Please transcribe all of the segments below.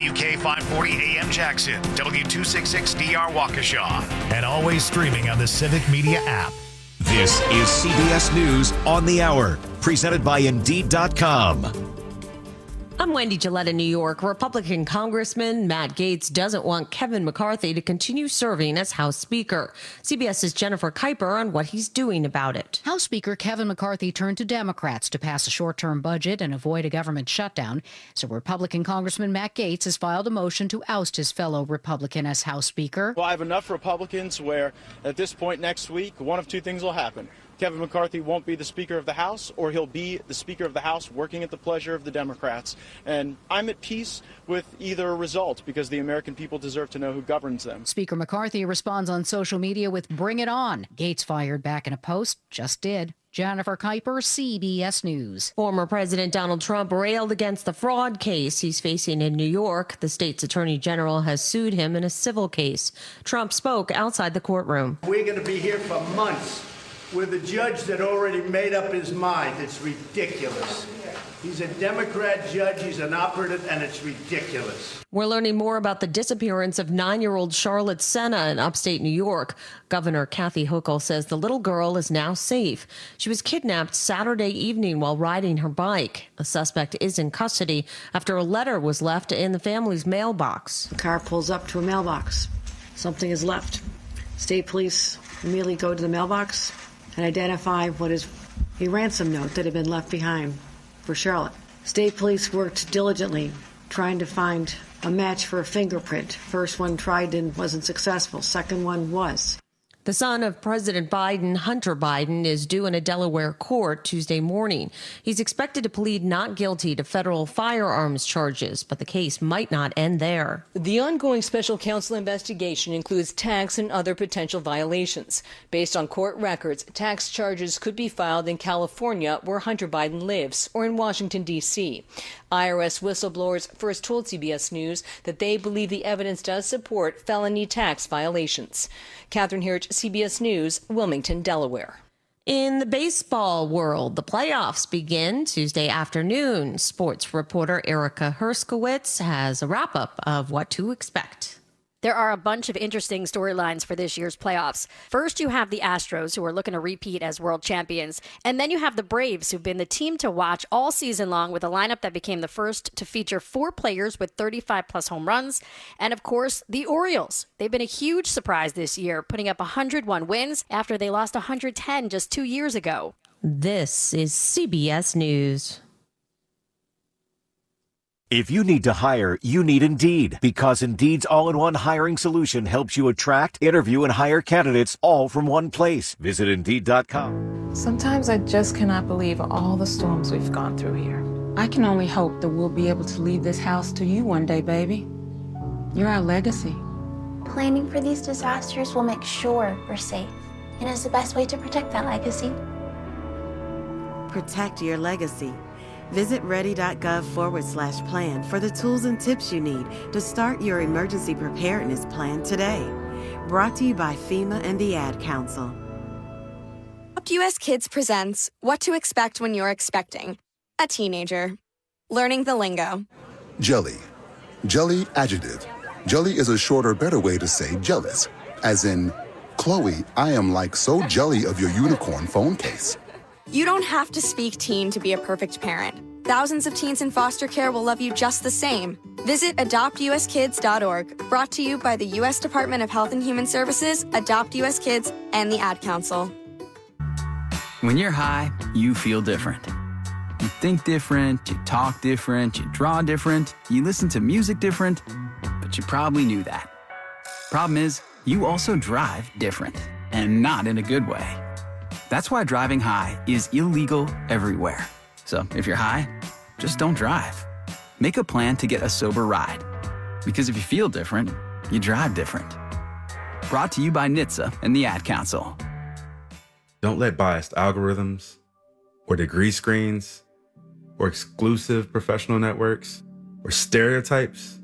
WK 540 AM Jackson, W266DR Waukesha, and always streaming on the Civic Media app. This is CBS News on the Hour, presented by Indeed.com. I'm Wendy Gillette in New York. Republican Congressman Matt Gaetz doesn't want Kevin McCarthy to continue serving as House Speaker. CBS's Jennifer Kuiper on what he's doing about it. House Speaker Kevin McCarthy turned to Democrats to pass a short-term budget and avoid a government shutdown. So Republican Congressman Matt Gaetz has filed a motion to oust his fellow Republican as House Speaker. Well, I have enough Republicans where at this point next week, one of two things will happen. Kevin McCarthy won't be the Speaker of the House, or he'll be the Speaker of the House working at the pleasure of the Democrats. And I'm at peace with either result because the American people deserve to know who governs them. Speaker McCarthy responds on social media with "Bring it on." Gaetz fired back in a post, "Just did." Jennifer Kuiper, CBS News. Former President Donald Trump railed against the fraud case he's facing in New York. The state's attorney general has sued him in a civil case. Trump spoke outside the courtroom. We're going to be here for months with a judge that already made up his mind. It's ridiculous. He's a Democrat judge, he's an operative, and it's ridiculous. We're learning more about the disappearance of 9-year-old Charlotte Senna in upstate New York. Governor Kathy Hochul says the little girl is now safe. She was kidnapped Saturday evening while riding her bike. The suspect is in custody after a letter was left in the family's mailbox. The car pulls up to a mailbox. Something is left. State police immediately go to the mailbox and identify what is a ransom note that had been left behind for Charlotte. State police worked diligently trying to find a match for a fingerprint. First one tried and wasn't successful. Second one was. The son of President Biden, Hunter Biden, is due in a Delaware court Tuesday morning. He's expected to plead not guilty to federal firearms charges, but the case might not end there. The ongoing special counsel investigation includes tax and other potential violations. Based on court records, tax charges could be filed in California, where Hunter Biden lives, or in Washington, D.C. IRS whistleblowers first told CBS News that they believe the evidence does support felony tax violations. Catherine Hirsch, CBS News, Wilmington, Delaware. In the baseball world, the playoffs begin Tuesday afternoon. Sports reporter Erica Herskowitz has a wrap-up of what to expect. There are a bunch of interesting storylines for this year's playoffs. First, you have the Astros, who are looking to repeat as world champions. And then you have the Braves, who've been the team to watch all season long with a lineup that became the first to feature 4 players with 35-plus home runs. And, of course, the Orioles. They've been a huge surprise this year, putting up 101 wins after they lost 110 just 2 years ago. This is CBS News. If you need to hire, you need Indeed, because Indeed's all-in-one hiring solution helps you attract, interview, and hire candidates all from one place. Visit Indeed.com. Sometimes I just cannot believe all the storms we've gone through here. I can only hope that we'll be able to leave this house to you one day, baby. You're our legacy. Planning for these disasters will make sure we're safe, and is the best way to protect that legacy. Protect your legacy. Visit ready.gov/plan for the tools and tips you need to start your emergency preparedness plan today. Brought to you by FEMA and the Ad Council. Adopt US Kids presents What to Expect When You're Expecting a Teenager. Learning the lingo. Jelly. Jelly adjective. Jelly is a shorter, better way to say jealous. As in, Chloe, I am like so jelly of your unicorn phone case. You don't have to speak teen to be a perfect parent. Thousands of teens in foster care will love you just the same. Visit adoptuskids.org. Brought to you by the U.S. Department of Health and Human Services, Adopt U.S. Kids, and the Ad Council. When you're high, you feel different. You think different, you talk different, you draw different, you listen to music different, but you probably knew that. Problem is, you also drive different, and not in a good way. That's why driving high is illegal everywhere. So if you're high, just don't drive. Make a plan to get a sober ride. Because if you feel different, you drive different. Brought to you by NHTSA and the Ad Council. Don't let biased algorithms or degree screens or exclusive professional networks or stereotypes.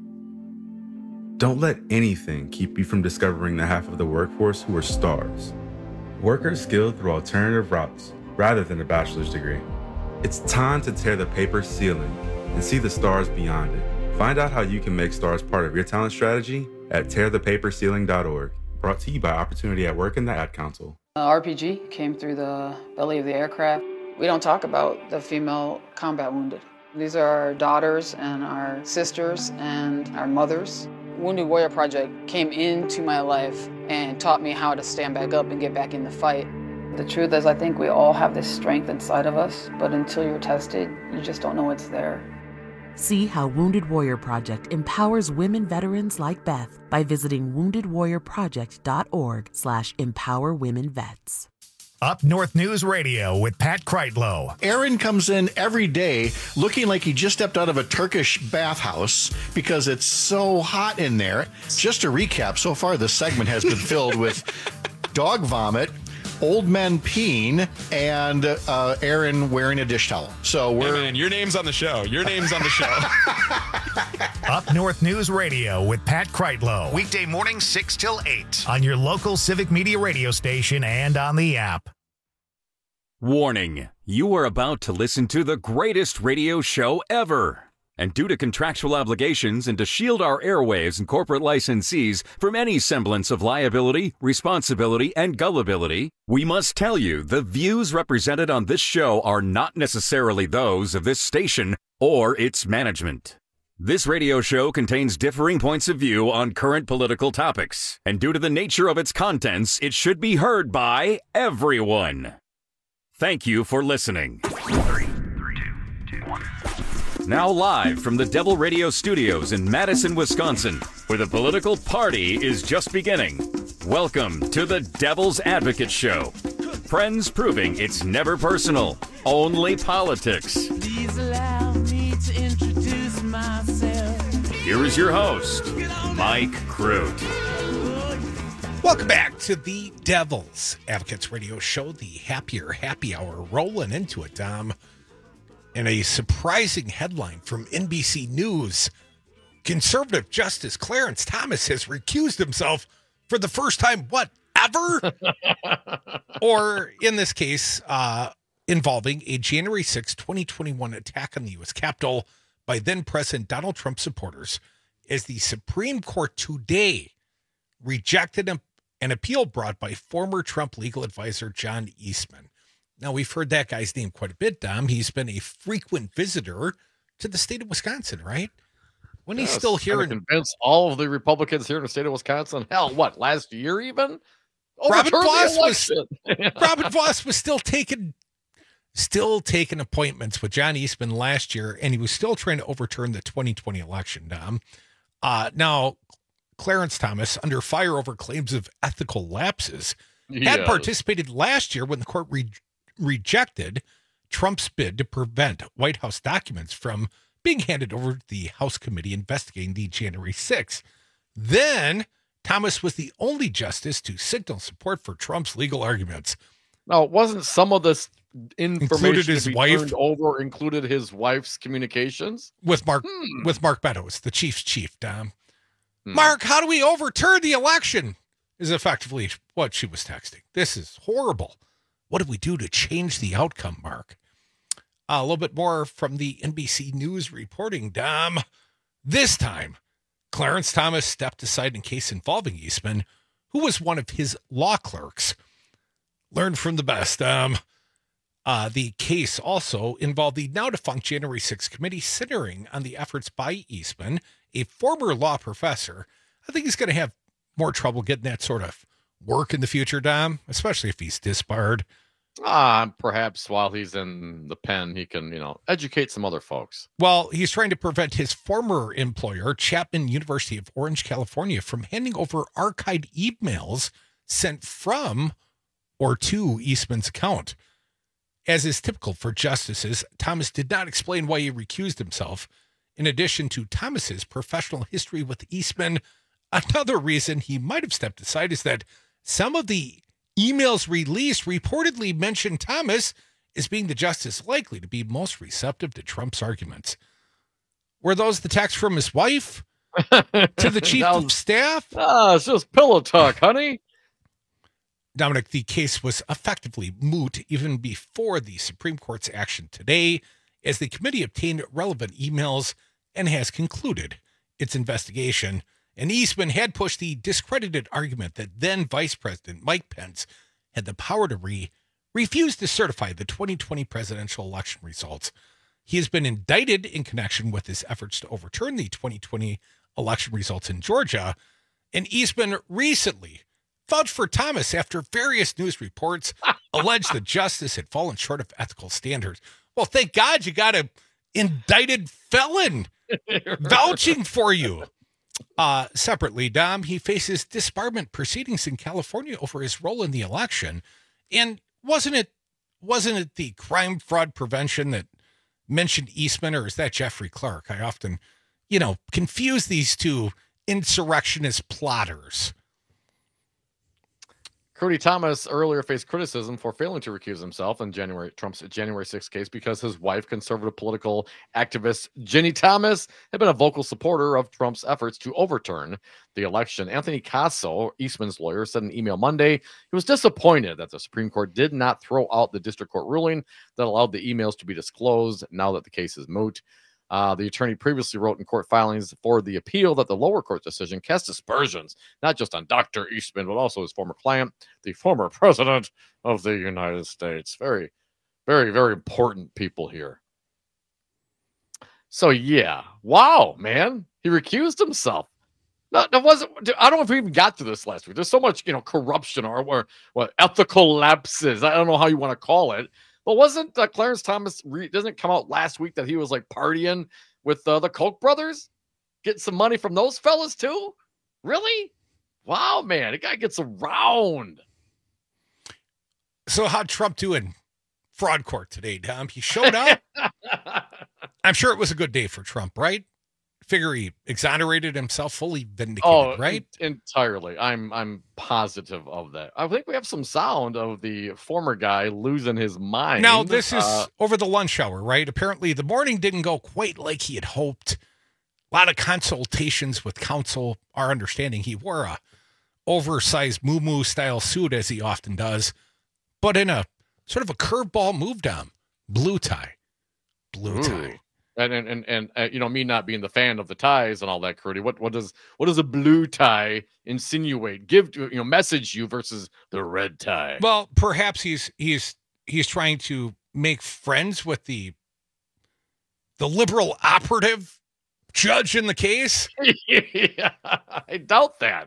Don't let anything keep you from discovering the half of the workforce who are stars. Workers skilled through alternative routes rather than a bachelor's degree. It's time to tear the paper ceiling and see the stars beyond it. Find out how you can make STARS part of your talent strategy at tearthepaperceiling.org. Brought to you by Opportunity at Work and the Ad Council. RPG came through the belly of the aircraft. We don't talk about the female combat wounded. These are our daughters and our sisters and our mothers. Wounded Warrior Project came into my life and taught me how to stand back up and get back in the fight. The truth is, I think we all have this strength inside of us, but until you're tested, you just don't know it's there. See how Wounded Warrior Project empowers women veterans like Beth by visiting woundedwarriorproject.org/empowerwomenvets. Up North News Radio with Pat Kreitlow. Aaron comes in every day looking like he just stepped out of a Turkish bathhouse because it's so hot in there. Just to recap, so far this segment has been filled with dog vomit, old men peeing, and Aaron wearing a dish towel. So we're... Hey man, your name's on the show. Your name's on the show. Up North News Radio with Pat Kreitlow. Weekday morning 6 till 8 on your local Civic Media radio station and on the app. Warning, you are about to listen to the greatest radio show ever. And due to contractual obligations and to shield our airwaves and corporate licensees from any semblance of liability, responsibility, and gullibility, we must tell you the views represented on this show are not necessarily those of this station or its management. This radio show contains differing points of view on current political topics, and due to the nature of its contents, it should be heard by everyone. Thank you for listening. 3, 2, 1. Now live from the Devil Radio Studios in Madison, Wisconsin, where the political party is just beginning. Welcome to the Devil's Advocate Show. Friends proving it's never personal, only politics. Please allow me to introduce myself. Here is your host, Mike Crute. Welcome back to the Devil's Advocates Radio Show, the Happier Happy Hour, rolling into it, Dom. In a surprising headline from NBC News, conservative Justice Clarence Thomas has recused himself for the first time, ever? Or in this case, involving a January 6, 2021 attack on the U.S. Capitol by then-President Donald Trump supporters, as the Supreme Court today rejected an appeal brought by former Trump legal advisor John Eastman. Now, we've heard that guy's name quite a bit, Dom. He's been a frequent visitor to the state of Wisconsin, right? When he's still here and convince all of the Republicans here in the state of Wisconsin. Hell, last year even? Robin Voss was still taking appointments with John Eastman last year, and he was still trying to overturn the 2020 election, Dom. Now, Clarence Thomas, under fire over claims of ethical lapses, had participated last year when the court rejected Trump's bid to prevent White House documents from being handed over to the House committee investigating the January 6th. Then Thomas was the only justice to signal support for Trump's legal arguments. Now, wasn't some of this information included his wife's communications with Mark Meadows, the Chiefs chief, Dom? Mark, how do we overturn the election? Is effectively what she was texting. This is horrible. What do we do to change the outcome, Mark? A little bit more from the NBC News reporting, Dom. This time, Clarence Thomas stepped aside in case involving Eastman, who was one of his law clerks. Learn from the best. The case also involved the now-defunct January 6th committee centering on the efforts by Eastman, a former law professor. I think he's going to have more trouble getting that sort of work in the future, Dom, especially if he's disbarred. Perhaps while he's in the pen, he can, educate some other folks. Well, he's trying to prevent his former employer, Chapman University of Orange, California, from handing over archived emails sent from or to Eastman's account. As is typical for justices, Thomas did not explain why he recused himself. In addition to Thomas's professional history with Eastman, another reason he might have stepped aside is that some of the emails released reportedly mentioned Thomas as being the justice likely to be most receptive to Trump's arguments. Were those the texts from his wife to the chief of staff? It's just pillow talk, honey. Dominic, the case was effectively moot even before the Supreme Court's action today, as the committee obtained relevant emails and has concluded its investigation. And Eastman had pushed the discredited argument that then Vice President Mike Pence had the power to refuse to certify the 2020 presidential election results. He has been indicted in connection with his efforts to overturn the 2020 election results in Georgia. And Eastman recently vouched for Thomas after various news reports alleged the justice had fallen short of ethical standards. Well, thank God you got an indicted felon vouching for you. Separately, Dom, he faces disbarment proceedings in California over his role in the election. And wasn't it the crime fraud prevention that mentioned Eastman, or is that Jeffrey Clark? I often, confuse these two insurrectionist plotters. Cody Thomas earlier faced criticism for failing to recuse himself in Trump's January 6th case because his wife, conservative political activist Ginny Thomas, had been a vocal supporter of Trump's efforts to overturn the election. Anthony Casso, Eastman's lawyer, said in an email Monday he was disappointed that the Supreme Court did not throw out the district court ruling that allowed the emails to be disclosed now that the case is moot. The attorney previously wrote in court filings for the appeal that the lower court decision cast aspersions, not just on Dr. Eastman, but also his former client, the former president of the United States. Very, very, very important people here. So, yeah. Wow, man. He recused himself. No, that wasn't. I don't know if we even got to this last week. There's so much, corruption or ethical lapses. I don't know how you want to call it. But wasn't Clarence Thomas, doesn't it come out last week that he was like partying with the Koch brothers? Getting some money from those fellas too? Really? Wow, man. The guy gets around. So how'd Trump do in fraud court today, Dom? He showed up. I'm sure it was a good day for Trump, right? Figure he exonerated himself, fully vindicated, right? Entirely. I'm positive of that. I think we have some sound of the former guy losing his mind. Now, this is over the lunch hour, right? Apparently, the morning didn't go quite like he had hoped. A lot of consultations with counsel. Our understanding, he wore a oversized moo-moo style suit, as he often does, but in a sort of a curveball move, Dom. Blue tie. Blue tie. And me not being the fan of the ties and all that, Crudy. What does a blue tie insinuate? Message you versus the red tie. Well, perhaps he's trying to make friends with the liberal operative judge in the case. Yeah, I doubt that.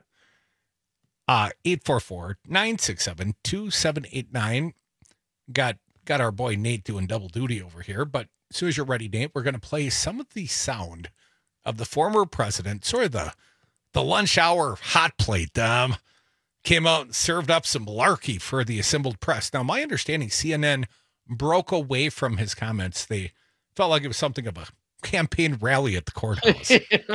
844-967-2789. Got our boy Nate doing double duty over here, but as soon as you're ready, Nate, we're going to play some of the sound of the former president, sort of the lunch hour hot plate. Came out and served up some malarkey for the assembled press. Now, my understanding, CNN broke away from his comments. They felt like it was something of a campaign rally at the courthouse.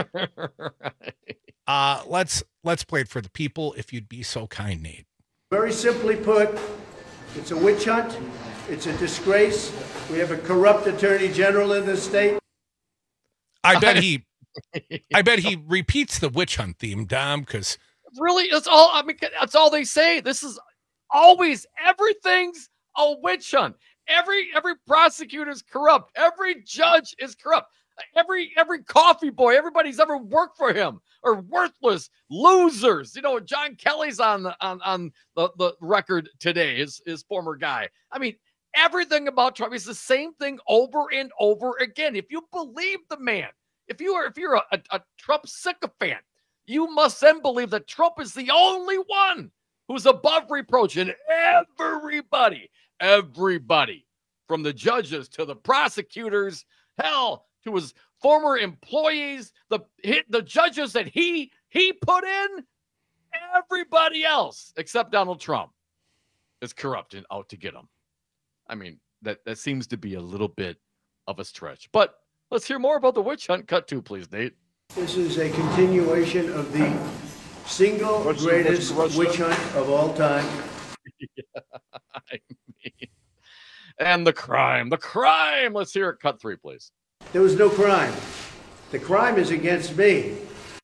Let's play it for the people, if you'd be so kind, Nate. Very simply put, it's a witch hunt. It's a disgrace. We have a corrupt attorney general in this state. I bet he repeats the witch hunt theme, Dom, because really, that's all they say. This is always everything's a witch hunt. Every prosecutor is corrupt. Every judge is corrupt. Every coffee boy, everybody's ever worked for him are worthless losers. John Kelly's on the record today. His former guy. I mean, everything about Trump is the same thing over and over again. If you believe the man, if you're a Trump sycophant, you must then believe that Trump is the only one who's above reproach, and everybody, from the judges to the prosecutors, hell, to his former employees, the judges that he put in, everybody else except Donald Trump is corrupt and out to get him. I mean, that seems to be a little bit of a stretch. But let's hear more about the witch hunt. Cut to, please, Nate. This is a continuation of the single greatest witch hunt of all time. And the crime. Let's hear it. Cut 3, please. There was no crime. The crime is against me.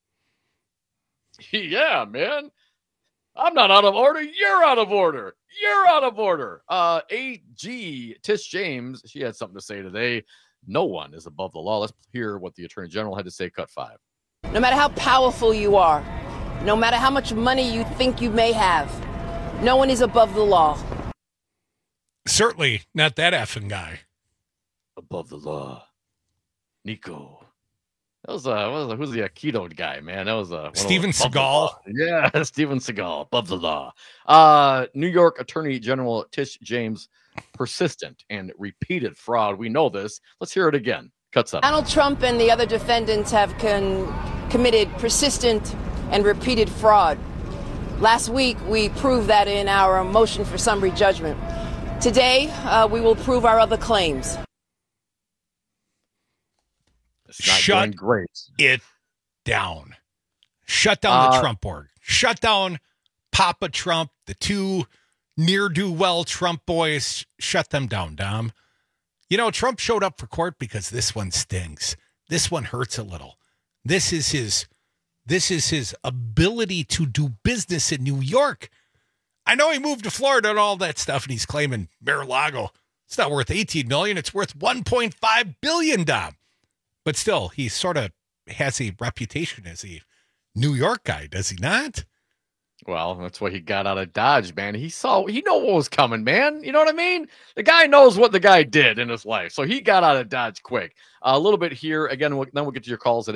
Yeah, man. I'm not out of order. You're out of order. AG Tish James, she had something to say today. No one is above the law. Let's hear what the Attorney General had to say, cut 5. No matter how powerful you are, no matter how much money you think you may have, no one is above the law. Certainly not that effing guy. Above the law. Nico. That was who's the Aikido guy, man? That was Steven Seagal. Yeah, Steven Seagal, above the law. New York Attorney General Tish James, persistent and repeated fraud. We know this. Let's hear it again. Cut 7. Donald Trump and the other defendants have committed persistent and repeated fraud. Last week, we proved that in our motion for summary judgment. Today, we will prove our other claims. Shut it down. Shut down the Trump org. Shut down Papa Trump, the two ne'er-do-well Trump boys. Shut them down, Dom. You know, Trump showed up for court because this one stings. This one hurts a little. This is his ability to do business in New York. I know he moved to Florida and all that stuff, and he's claiming Mar-a-Lago. It's not worth $18 million. It's worth $1.5 billion, Dom. But still, he sort of has a reputation as a New York guy, does he not? Well, that's why he got out of Dodge, man. He know what was coming, man. You know what I mean? The guy knows what the guy did in his life. So he got out of Dodge quick. A little bit here. Again, then we'll get to your calls at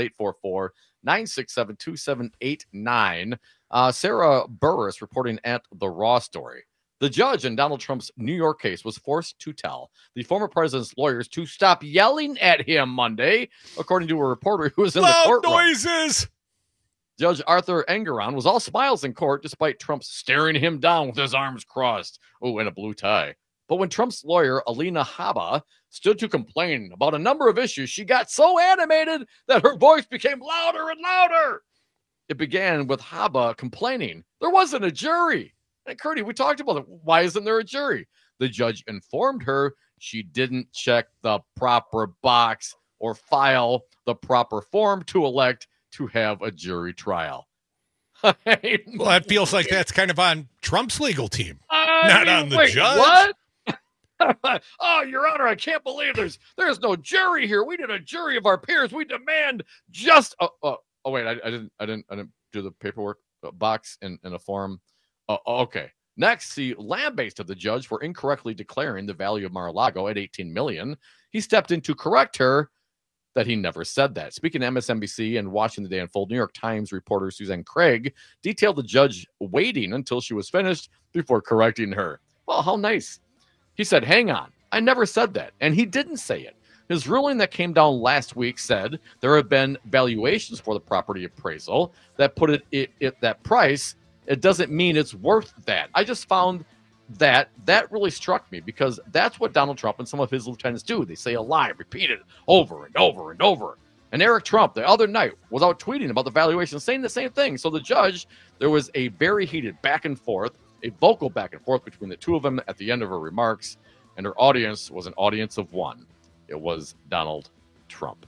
844-967-2789. Sarah Burris reporting at The Raw Story. The judge in Donald Trump's New York case was forced to tell the former president's lawyers to stop yelling at him Monday, according to a reporter who was in the courtroom. Loud noises! Judge Arthur Engeron was all smiles in court despite Trump staring him down with his arms crossed. Oh, and a blue tie. But when Trump's lawyer, Alina Habba, stood to complain about a number of issues, she got so animated that her voice became louder and louder. It began with Habba complaining there wasn't a jury. And Curdy, we talked about it. Why isn't there a jury? The judge informed her she didn't check the proper box or file the proper form to elect to have a jury trial. Well, that feels like that's kind of on Trump's legal team, not on the judge. What? Oh, Your Honor, I can't believe there's no jury here. We did a jury of our peers. We demand just. Oh wait, I didn't do the paperwork box in a form. Okay. Next, he lambasted the judge for incorrectly declaring the value of Mar-a-Lago at $18 million. He stepped in to correct her that he never said that. Speaking to MSNBC and watching the day unfold, New York Times reporter Suzanne Craig detailed the judge waiting until she was finished before correcting her. Well, how nice. He said, hang on, I never said that. And he didn't say it. His ruling that came down last week said there have been valuations for the property appraisal that put it at that price. It doesn't mean it's worth that. I just found that really struck me because that's what Donald Trump and some of his lieutenants do. They say a lie, repeat it over and over and over. And Eric Trump the other night was out tweeting about the valuation, saying the same thing. So the judge, there was a very heated back and forth, a vocal back and forth between the two of them at the end of her remarks. And her audience was an audience of one. It was Donald Trump.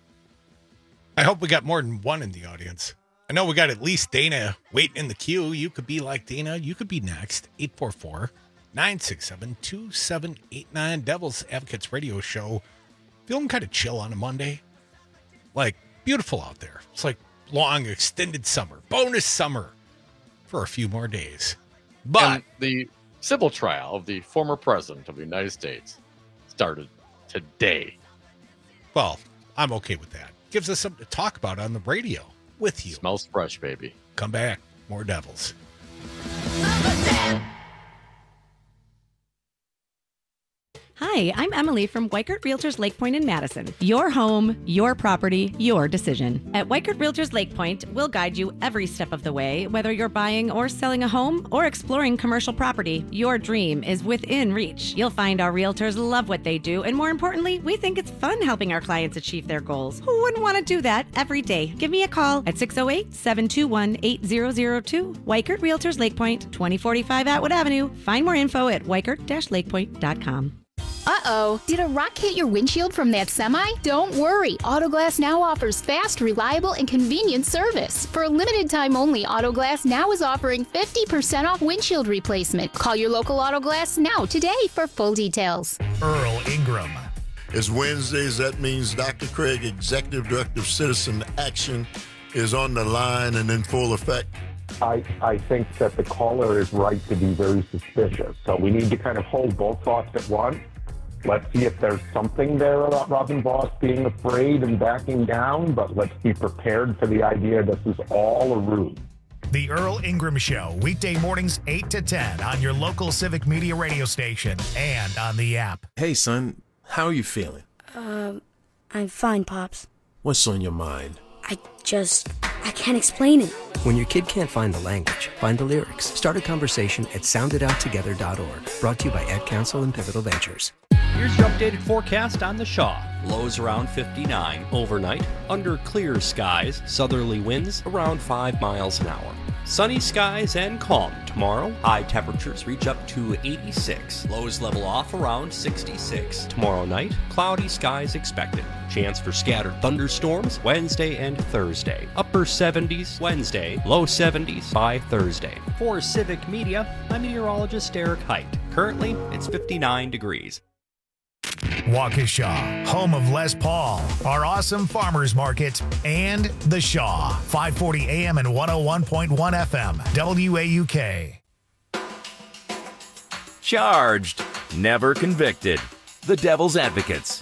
I hope we got more than one in the audience. I know we got at least Dana waiting in the queue. You could be like Dana. You could be next. 844-967-2789. Devil's Advocates Radio Show. Feeling kind of chill on a Monday. Like, beautiful out there. It's like long, extended summer. Bonus summer for a few more days. But and the civil trial of the former president of the United States started today. Well, I'm okay with that. Gives us something to talk about on the radio. With you. Smells fresh, baby. Come back. More Devils. Hi, I'm Emily from Weikert Realtors Lake Point in Madison. Your home, your property, your decision. At Weikert Realtors Lake Point, we'll guide you every step of the way, whether you're buying or selling a home or exploring commercial property. Your dream is within reach. You'll find our realtors love what they do, and more importantly, we think it's fun helping our clients achieve their goals. Who wouldn't want to do that every day? Give me a call at 608-721-8002. Weikert Realtors Lake Point, 2045 Atwood Avenue. Find more info at weikert-lakepoint.com. Uh-oh, did a rock hit your windshield from that semi? Don't worry, Autoglass Now offers fast, reliable, and convenient service. For a limited time only, Autoglass Now is offering 50% off windshield replacement. Call your local Autoglass Now today for full details. Earl Ingram. It's Wednesdays. That means Dr. Craig, Executive Director of Citizen Action, is on the line and in full effect. I think that the caller is right to be very suspicious. So we need to kind of hold both thoughts at once. Let's see if there's something there about Robin Voss being afraid and backing down, but let's be prepared for the idea this is all a ruse. The Earl Ingram Show, weekday mornings 8 to 10 on your local Civic Media radio station and on the app. Hey, son, how are you feeling? I'm fine, Pops. What's on your mind? I can't explain it. When your kid can't find the language, find the lyrics. Start a conversation at sounditouttogether.org. Brought to you by Ad Council and Pivotal Ventures. Here's your updated forecast on the Shaw. Lows around 59 overnight, under clear skies, southerly winds around 5 miles an hour. Sunny skies and calm tomorrow. High temperatures reach up to 86. Lows level off around 66. Tomorrow night, cloudy skies expected. Chance for scattered thunderstorms Wednesday and Thursday. Upper 70s Wednesday, low 70s by Thursday. For Civic Media, I'm meteorologist Eric Height. Currently, it's 59 degrees. Waukesha, home of Les Paul, our awesome farmers market, and The Shaw, 540 AM and 101.1 FM, WAUK. Charged, never convicted. The Devil's Advocates.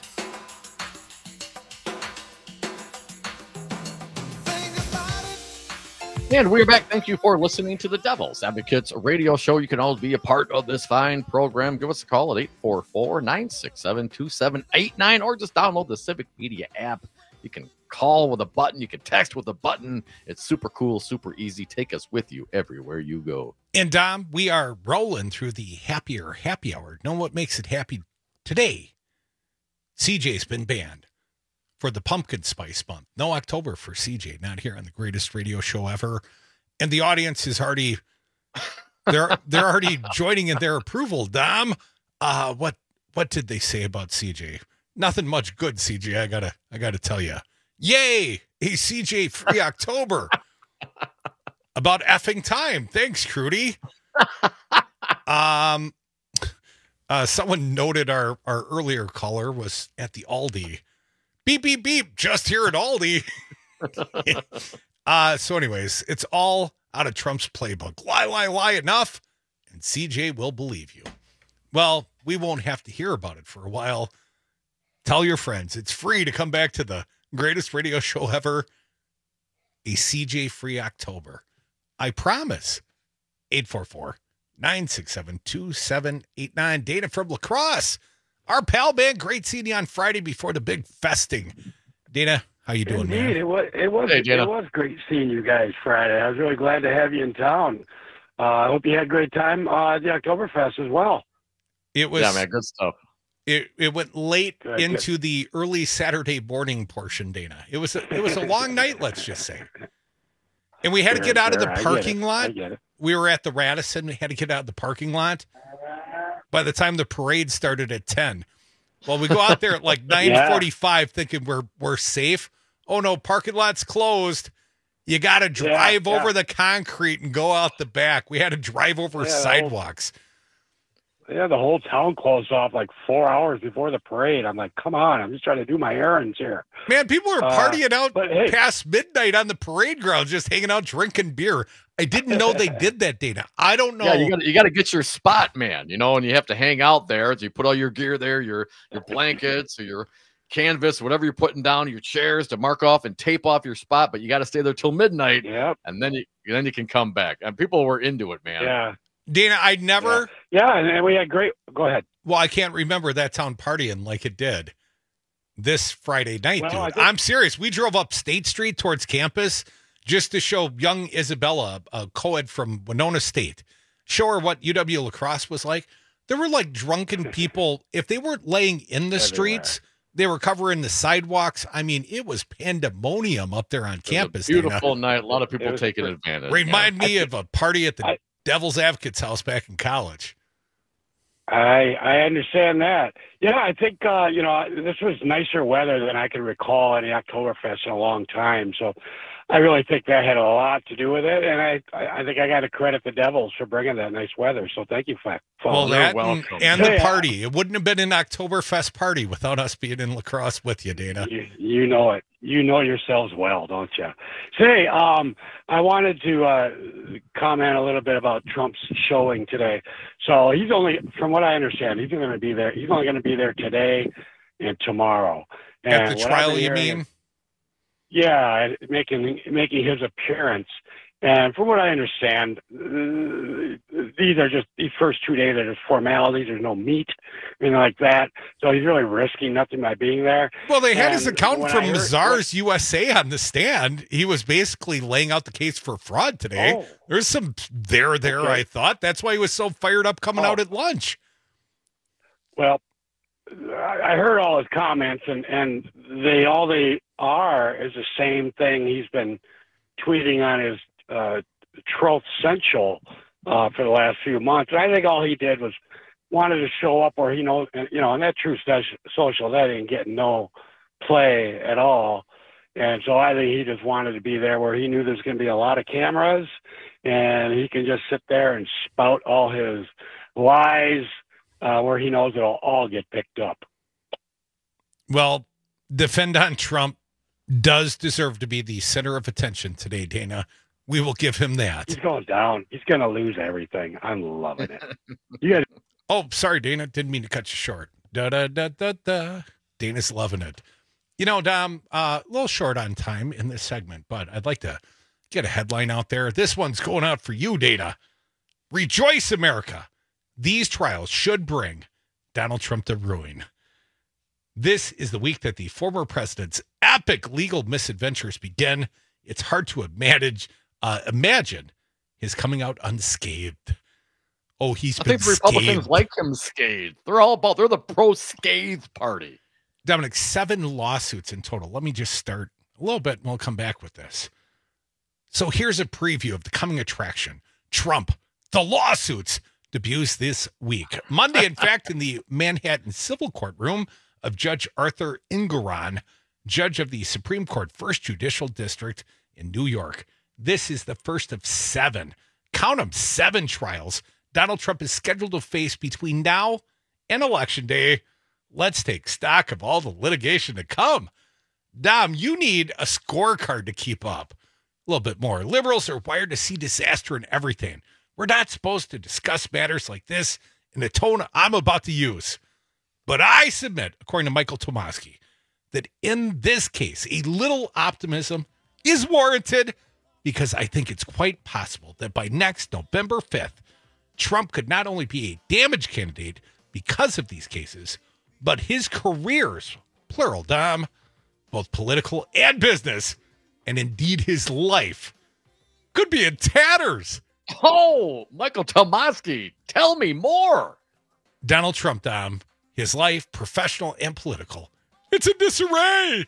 And we're back. Thank you for listening to the Devil's Advocates radio show. You can always be a part of this fine program. Give us a call at 844-967-2789 or just download the Civic Media app. You can call with a button. You can text with a button. It's super cool, super easy. Take us with you everywhere you go. And Dom, we are rolling through the happier happy hour. Know what makes it happy today? CJ's been banned for the Pumpkin Spice Month. No October for CJ, not here on the greatest radio show ever. And the audience is already, they're already joining in their approval. Dom, what did they say about CJ? Nothing much good, CJ. I gotta tell you. Yay, a CJ free October. About effing time. Thanks, Crudy. Someone noted our earlier caller was at the Aldi. Beep, beep, beep. Just here at Aldi. So anyways, it's all out of Trump's playbook. Lie enough, and CJ will believe you. Well, we won't have to hear about it for a while. Tell your friends. It's free to come back to the greatest radio show ever. A CJ free October. I promise. 844-967-2789. Dana from La Crosse. Our pal band, great seeing you on Friday before the big festing. Dana, how you doing, man? Indeed, it was great seeing you guys Friday. I was really glad to have you in town. I hope you had a great time at the Oktoberfest as well. It was, yeah, man, good stuff. It went late into the early Saturday morning portion, Dana. It was a long night, let's just say. And we had to get out of the parking lot. We were at the Radisson. We had to get out of the parking lot by the time the parade started at 10. Well, we go out there at like 9:45 thinking we're safe. Oh no, parking lot's closed. You got to drive over the concrete and go out the back. We had to drive over sidewalks. The whole town closed off like 4 hours before the parade. I'm like, come on, I'm just trying to do my errands here. Man, people are partying out past midnight on the parade grounds, just hanging out, drinking beer. I didn't know they did that, Dana. I don't know. Yeah, you got to get your spot, man. You know, and you have to hang out there. So you put all your gear there, your blankets or your canvas, whatever you're putting down, your chairs to mark off and tape off your spot. But you got to stay there till midnight, and then you can come back. And people were into it, man. Yeah. Dana, I never. Yeah, and we had great. Go ahead. Well, I can't remember that town partying like it did this Friday night, Well, dude. I'm serious. We drove up State Street towards campus just to show young Isabella, a co-ed from Winona State, show her what UW La Crosse was like. There were like drunken people. If they weren't laying in the streets, they were covering the sidewalks. I mean, it was pandemonium up there on campus. Beautiful night. A lot of people taking advantage. Remind me of a party at the Devil's Advocates house back in college. I understand that. Yeah, I think, this was nicer weather than I can recall any Oktoberfest in a long time. So I really think that had a lot to do with it, and I think I got to credit the Devils for bringing that nice weather. So thank you, Flack. Well, that and the party. It wouldn't have been an Oktoberfest party without us being in La Crosse with you, Dana. You know it. You know yourselves well, don't you? Say, I wanted to comment a little bit about Trump's showing today. So he's only, from what I understand, he's going to be there. He's only going to be there today and tomorrow. And at the trial, you mean? Yeah, making his appearance. And from what I understand, these are just, these first 2 days are just formalities. There's no meat, anything like that. So he's really risking nothing by being there. Well, they had his accountant from Mazars USA on the stand. He was basically laying out the case for fraud today. Oh. There's some there, okay. I thought. That's why he was so fired up coming out at lunch. Well, I heard all his comments, and they are is the same thing he's been tweeting on his Truth Central for the last few months. And I think all he did was wanted to show up where he knows, and that Truth Social, that ain't getting no play at all. And so I think he just wanted to be there where he knew there's going to be a lot of cameras, and he can just sit there and spout all his lies where he knows it'll all get picked up. Well, Defend on Trump does deserve to be the center of attention today, Dana. We will give him that. He's going down. He's going to lose everything. I'm loving it. Oh, sorry, Dana. Didn't mean to cut you short. Da-da-da-da-da. Dana's loving it. Dom, a little short on time in this segment, but I'd like to get a headline out there. This one's going out for you, Dana. Rejoice, America. These trials should bring Donald Trump to ruin. This is the week that the former president's epic legal misadventures begin. It's hard to imagine his coming out unscathed. Oh, I think Republicans like him scathed. They're the pro-scathed party. Dominic, 7 lawsuits in total. Let me just start a little bit and we'll come back with this. So here's a preview of the coming attraction. Trump, the lawsuits debuts this week. Monday, in fact, in the Manhattan Civil Courtroom of Judge Arthur Engoron, judge of the Supreme Court, First Judicial District in New York. This is the first of 7. Count them, 7 trials Donald Trump is scheduled to face between now and Election Day. Let's take stock of all the litigation to come. Dom, you need a scorecard to keep up. A little bit more. Liberals are wired to see disaster in everything. We're not supposed to discuss matters like this in the tone I'm about to use. But I submit, according to Michael Tomasky, that in this case, a little optimism is warranted because I think it's quite possible that by next November 5th, Trump could not only be a damage candidate because of these cases, but his careers, plural, Dom, both political and business, and indeed his life, could be in tatters. Oh, Michael Tomasky, tell me more. Donald Trump, Dom, his life, professional and political, it's in disarray.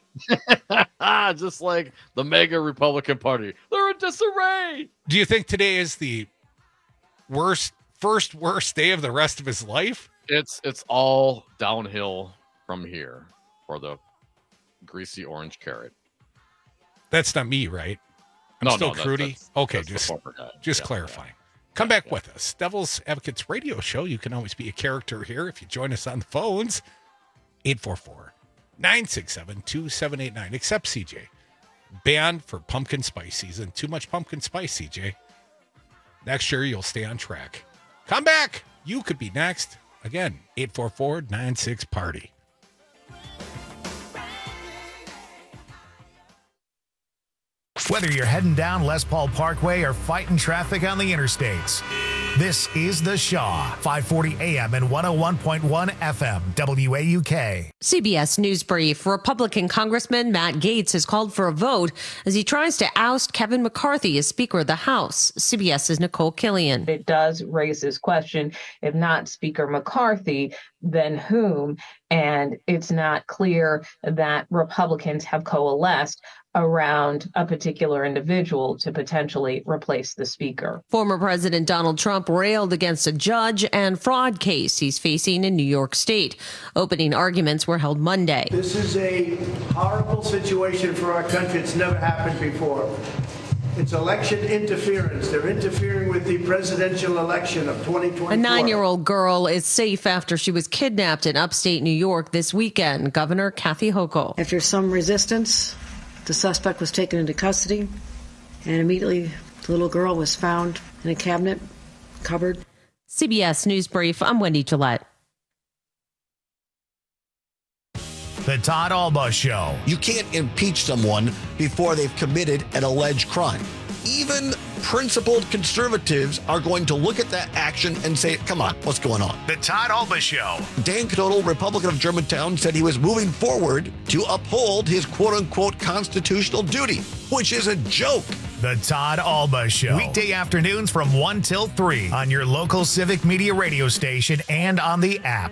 Just like the mega Republican Party. They're in disarray. Do you think today is the first worst day of the rest of his life? It's all downhill from here for the greasy orange carrot. That's not me, right? I'm still Crudy. Okay, just clarifying. Come back with us. Devil's Advocates Radio Show. You can always be a character here if you join us on the phones. 844-967-2789. Except CJ. Banned for pumpkin spice season. Too much pumpkin spice, CJ. Next year, you'll stay on track. Come back. You could be next. Again, 844-96-PARTY. Whether you're heading down Les Paul Parkway or fighting traffic on the interstates, this is The Shaw, 540 AM and 101.1 FM, WAUK. CBS News Brief. Republican Congressman Matt Gaetz has called for a vote as he tries to oust Kevin McCarthy as Speaker of the House. CBS's Nicole Killian. It does raise this question, if not Speaker McCarthy, then whom? And it's not clear that Republicans have coalesced around a particular individual to potentially replace the speaker. Former President Donald Trump railed against a judge and fraud case he's facing in New York State. Opening arguments were held Monday. This is a horrible situation for our country. It's never happened before. It's election interference. They're interfering with the presidential election of 2024. A 9-year-old girl is safe after she was kidnapped in upstate New York this weekend. Governor Kathy Hochul. After some resistance, the suspect was taken into custody, and immediately the little girl was found in a cabinet cupboard. CBS News Brief, I'm Wendy Gillette. The Todd Alba Show. You can't impeach someone before they've committed an alleged crime. Even principled conservatives are going to look at that action and say, come on, what's going on? The Todd Alba Show. Dan Knodel, Republican of Germantown, said he was moving forward to uphold his quote-unquote constitutional duty, which is a joke. The Todd Alba Show. Weekday afternoons from 1 till 3 on your local Civic Media radio station and on the app.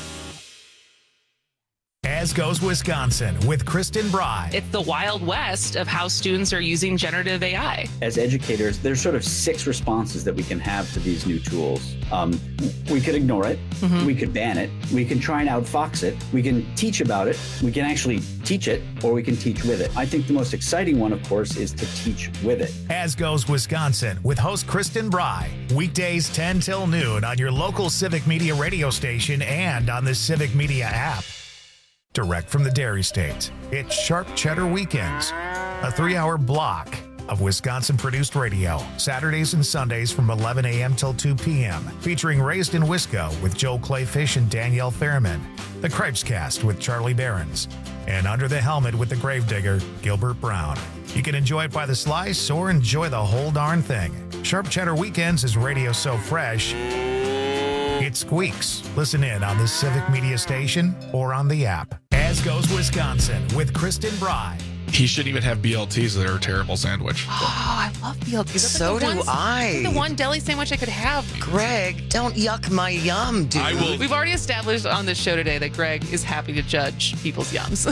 As Goes Wisconsin with Kristen Bry. It's the Wild West of how students are using generative AI. As educators, there's sort of 6 responses that we can have to these new tools. We could ignore it. Mm-hmm. We could ban it. We can try and outfox it. We can teach about it. We can actually teach it, or we can teach with it. I think the most exciting one, of course, is to teach with it. As Goes Wisconsin with host Kristen Bry. Weekdays 10 till noon on your local Civic Media radio station and on the Civic Media app. Direct from the Dairy State, it's Sharp Cheddar Weekends, a 3-hour block of Wisconsin-produced radio, Saturdays and Sundays from 11 a.m. till 2 p.m., featuring Raised in Wisco with Joel Clayfish and Danielle Fairman, The Cripescast with Charlie Behrens, and Under the Helmet with the Gravedigger, Gilbert Brown. You can enjoy it by the slice or enjoy the whole darn thing. Sharp Cheddar Weekends is radio so fresh, it squeaks. Listen in on the Civic Media station or on the app. As Goes Wisconsin with Kristen Bry. He shouldn't even have BLTs. They're a terrible sandwich. Oh, I love BLTs. So do I. The one deli sandwich I could have. Greg, don't yuck my yum, dude. I will. We've already established on this show today that Greg is happy to judge people's yums.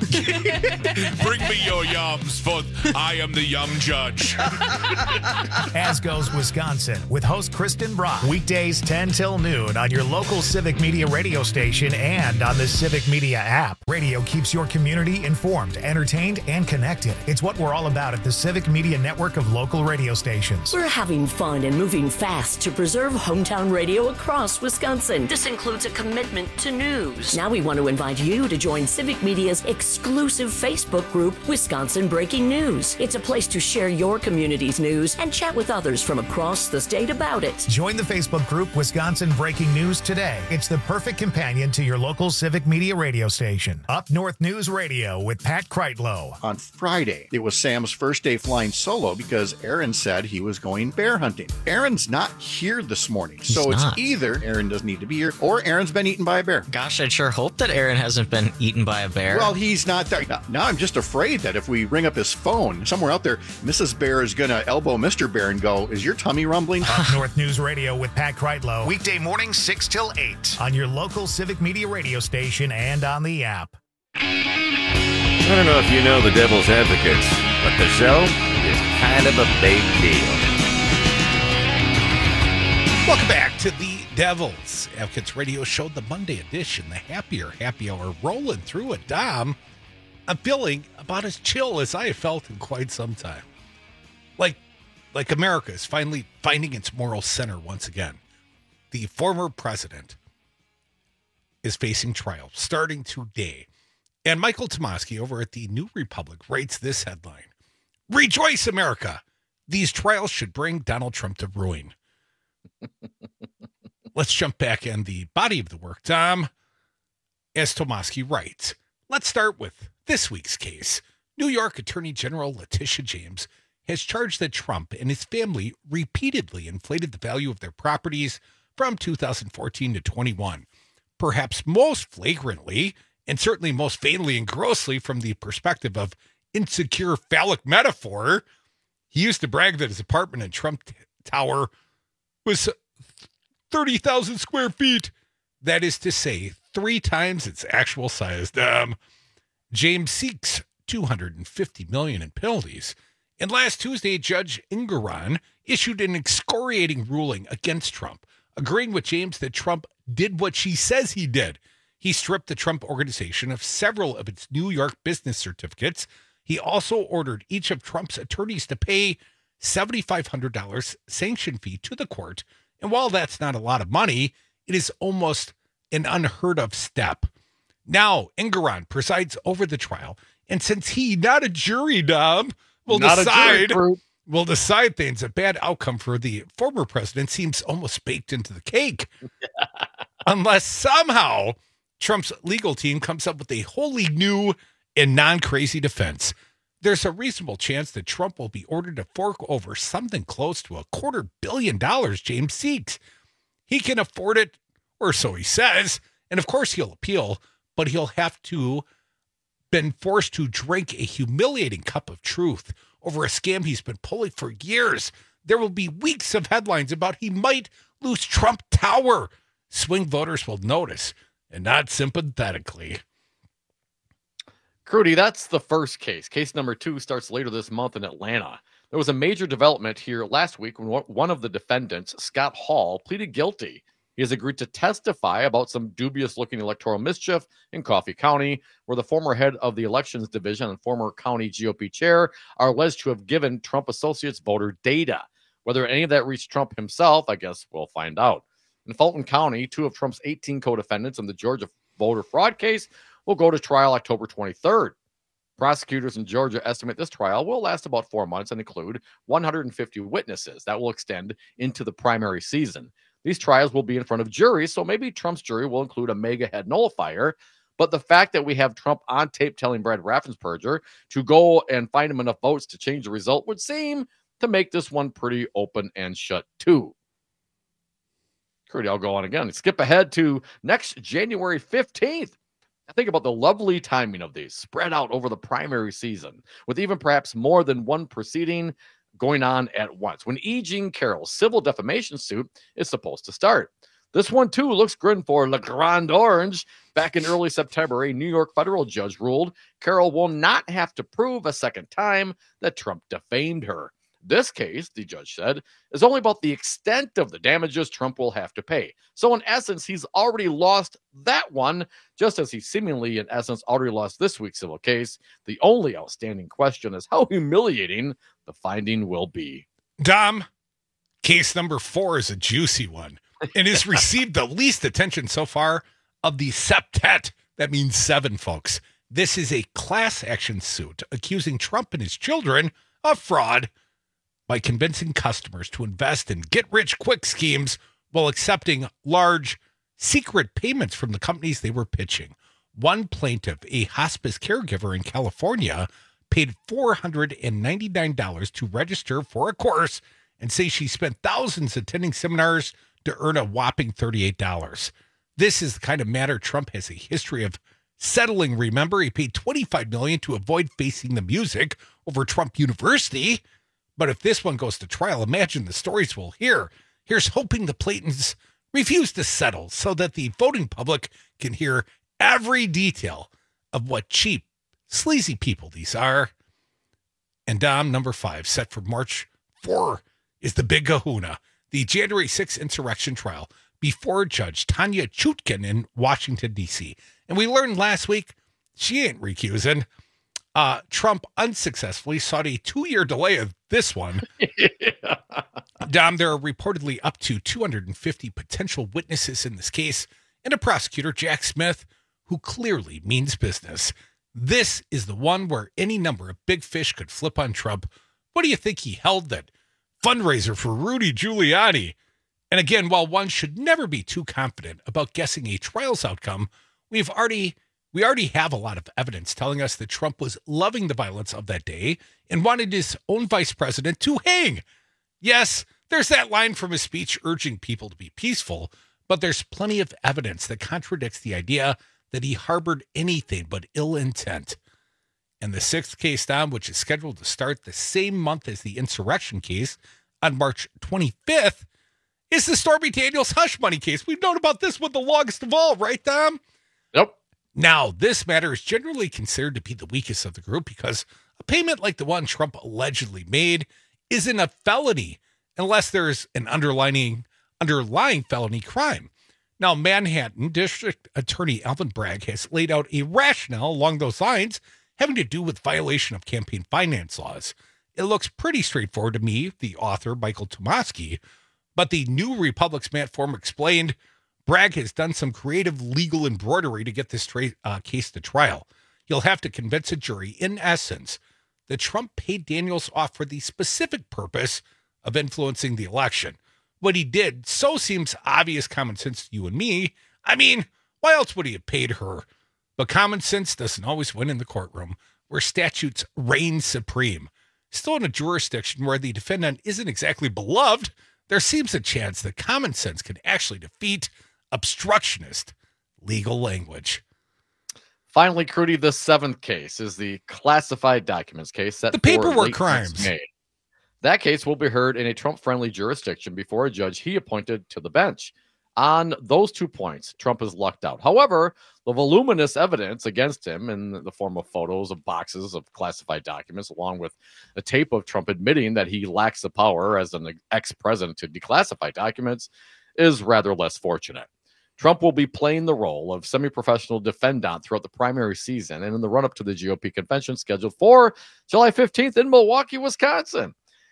Bring me your yums, for I am the yum judge. As Goes Wisconsin with host Kristen Bry. Weekdays 10 till noon on your local Civic Media radio station and on the Civic Media app. Radio keeps your community informed, entertained, and connected. It's what we're all about at the Civic Media network of local radio stations. We're having fun and moving fast to preserve hometown radio across Wisconsin. This includes a commitment to news. Now we want to invite you to join Civic Media's exclusive Facebook group, Wisconsin Breaking News. It's a place to share your community's news and chat with others from across the state about it. Join the Facebook group Wisconsin Breaking News today. It's the perfect companion to your local Civic Media radio station. Up North News Radio with Pat Kreitlow. On Friday, it was Sam's first day flying solo because Aaron said he was going bear hunting. Aaron's not here this morning, so it's either Aaron doesn't need to be here or Aaron's been eaten by a bear. Gosh, I'd sure hope that Aaron hasn't been eaten by a bear. Well, he's not there. Now I'm just afraid that if we ring up his phone, somewhere out there, Mrs. Bear is going to elbow Mr. Bear and go, is your tummy rumbling? Up North News Radio with Pat Kreitlow. Weekday mornings 6 till 8 on your local Civic Media radio station and on the app. I don't know if you know the Devil's Advocates, but the show is kind of a big deal. Welcome back to the Devil's Advocates Radio Show, the Monday edition, the happier happy hour, rolling through it. Dom, I'm feeling about as chill as I have felt in quite some time. Like America is finally finding its moral center once again. The former president is facing trial starting today. And Michael Tomasky over at the New Republic writes this headline: Rejoice, America! These trials should bring Donald Trump to ruin. Let's jump back in the body of the work, Tom. As Tomasky writes, let's start with this week's case. New York Attorney General Letitia James has charged that Trump and his family repeatedly inflated the value of their properties from 2014 to 21. Perhaps most flagrantly, and certainly most fatally and grossly from the perspective of insecure phallic metaphor, he used to brag that his apartment in Trump Tower was 30,000 square feet. That is to say, 3 times its actual size. James seeks $250 million in penalties. And last Tuesday, Judge Engoron issued an excoriating ruling against Trump, agreeing with James that Trump did what she says he did. He stripped the Trump Organization of several of its New York business certificates. He also ordered each of Trump's attorneys to pay $7,500 sanction fee to the court. And while that's not a lot of money, it is almost an unheard of step. Now, Engoron presides over the trial. And since he, not a jury, Dom, will decide things, a bad outcome for the former president seems almost baked into the cake. Unless somehow Trump's legal team comes up with a wholly new and non-crazy defense. There's a reasonable chance that Trump will be ordered to fork over something close to $250 million James seeks. He can afford it, or so he says, and of course he'll appeal, but he'll have to been forced to drink a humiliating cup of truth over a scam he's been pulling for years. There will be weeks of headlines about he might lose Trump Tower. Swing voters will notice, and not sympathetically. Crudy, that's the first case. Case number 2 starts later this month in Atlanta. There was a major development here last week when one of the defendants, Scott Hall, pleaded guilty. He has agreed to testify about some dubious-looking electoral mischief in Coffee County, where the former head of the Elections Division and former county GOP chair are alleged to have given Trump associates voter data. Whether any of that reached Trump himself, I guess we'll find out. In Fulton County, 2 of Trump's 18 co-defendants in the Georgia voter fraud case will go to trial October 23rd. Prosecutors in Georgia estimate this trial will last about 4 months and include 150 witnesses. That will extend into the primary season. These trials will be in front of juries, so maybe Trump's jury will include a mega head nullifier. But the fact that we have Trump on tape telling Brad Raffensperger to go and find him enough votes to change the result would seem to make this one pretty open and shut too. Curdy, I'll go on again. Skip ahead to next January 15th. Think about the lovely timing of these spread out over the primary season, with even perhaps more than one proceeding going on at once, when E. Jean Carroll's civil defamation suit is supposed to start. This one, too, looks good for Le Grand Orange. Back in early September, a New York federal judge ruled Carroll will not have to prove a second time that Trump defamed her. This case, the judge said, is only about the extent of the damages Trump will have to pay. So in essence, he's already lost that one, just as he seemingly, in essence, already lost this week's civil case. The only outstanding question is how humiliating the finding will be. Dom, case number 4 is a juicy one and has received the least attention so far of the septet. That means 7, folks. This is a class action suit accusing Trump and his children of fraud by convincing customers to invest in get-rich-quick schemes while accepting large, secret payments from the companies they were pitching. One plaintiff, a hospice caregiver in California, paid $499 to register for a course and say she spent thousands attending seminars to earn a whopping $38. This is the kind of matter Trump has a history of settling. Remember, he paid $25 million to avoid facing the music over Trump University. But if this one goes to trial, imagine the stories we'll hear. Here's hoping the Platons refuse to settle so that the voting public can hear every detail of what cheap, sleazy people these are. And Dom, number 5, set for March 4, is the big kahuna, the January 6th insurrection trial before Judge Tanya Chutkin in Washington, D.C. And we learned last week she ain't recusing. Trump unsuccessfully sought a 2-year delay of this one. Yeah. Dom, there are reportedly up to 250 potential witnesses in this case, and a prosecutor, Jack Smith, who clearly means business. This is the one where any number of big fish could flip on Trump. What do you think he held that fundraiser for Rudy Giuliani? And again, while one should never be too confident about guessing a trial's outcome, we already have a lot of evidence telling us that Trump was loving the violence of that day and wanted his own vice president to hang. Yes, there's that line from his speech urging people to be peaceful, but there's plenty of evidence that contradicts the idea that he harbored anything but ill intent. And the 6th case, Dom, which is scheduled to start the same month as the insurrection case on March 25th, is the Stormy Daniels hush money case. We've known about this one the longest of all, right, Dom? Yep. Now, this matter is generally considered to be the weakest of the group because a payment like the one Trump allegedly made isn't a felony unless there's an underlying felony crime. Now, Manhattan District Attorney Alvin Bragg has laid out a rationale along those lines having to do with violation of campaign finance laws. It looks pretty straightforward to me, the author, Michael Tomasky, but the New Republic's Matt Form explained Bragg has done some creative legal embroidery to get this case to trial. He'll have to convince a jury, in essence, that Trump paid Daniels off for the specific purpose of influencing the election. What he did so seems obvious common sense to you and me. I mean, why else would he have paid her? But common sense doesn't always win in the courtroom, where statutes reign supreme. Still, in a jurisdiction where the defendant isn't exactly beloved, there seems a chance that common sense can actually defeat obstructionist legal language. Finally, Crudy, the seventh case is the classified documents case. The paperwork crimes. May. That case will be heard in a Trump-friendly jurisdiction before a judge he appointed to the bench. On those 2 points, Trump is lucked out. However, the voluminous evidence against him in the form of photos of boxes of classified documents, along with a tape of Trump admitting that he lacks the power as an ex-president to declassify documents, is rather less fortunate. Trump will be playing the role of semi-professional defendant throughout the primary season and in the run-up to the GOP convention scheduled for July 15th in Milwaukee, Wisconsin.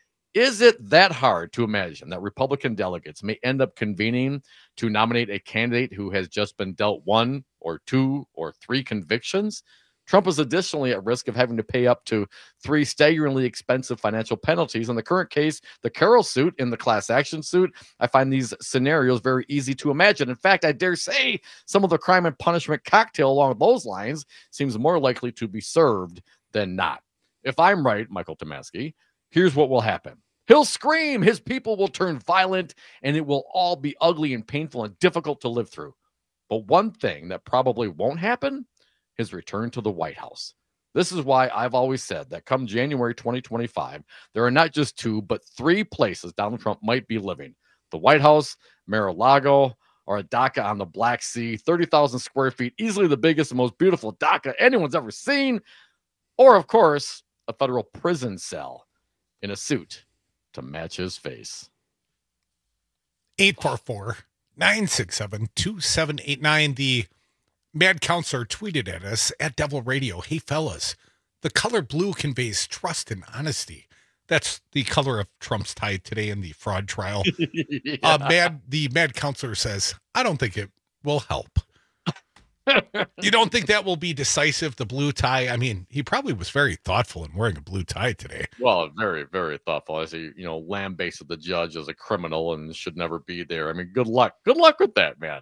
Is it that hard to imagine that Republican delegates may end up convening to nominate a candidate who has just been dealt 1 or 2 or 3 convictions? Trump is additionally at risk of having to pay up to 3 staggeringly expensive financial penalties. In the current case, the Carroll suit and the class action suit, I find these scenarios very easy to imagine. In fact, I dare say some of the crime and punishment cocktail along those lines seems more likely to be served than not. If I'm right, Michael Tomasky, here's what will happen. He'll scream, his people will turn violent, and it will all be ugly and painful and difficult to live through. But one thing that probably won't happen, his return to the White House. This is why I've always said that come January 2025, there are not just 2, but 3 places Donald Trump might be living. The White House, Mar-a-Lago, or a dacha on the Black Sea, 30,000 square feet, easily the biggest and most beautiful dacha anyone's ever seen. Or, of course, a federal prison cell in a suit to match his face. 844-967-2789. The Mad Counselor tweeted at us at Devil Radio. Hey, fellas, the color blue conveys trust and honesty. That's the color of Trump's tie today in the fraud trial. The Mad Counselor says, I don't think it will help. You don't think that will be decisive, the blue tie? I mean, he probably was very thoughtful in wearing a blue tie today. Well, very, very thoughtful. As he, lambasted the judge as a criminal and should never be there. I mean, good luck. Good luck with that, man.